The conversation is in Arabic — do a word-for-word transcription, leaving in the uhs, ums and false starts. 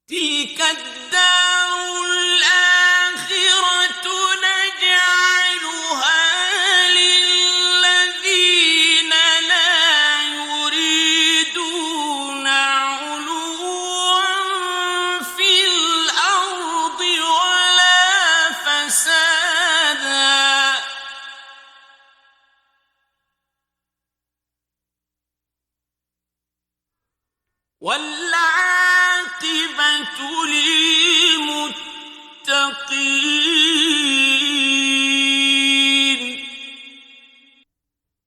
تلك الدار الآخرة نجعلها للذين لا يريدون علوا في الأرض ولا فسادا والعاقبة للمتقين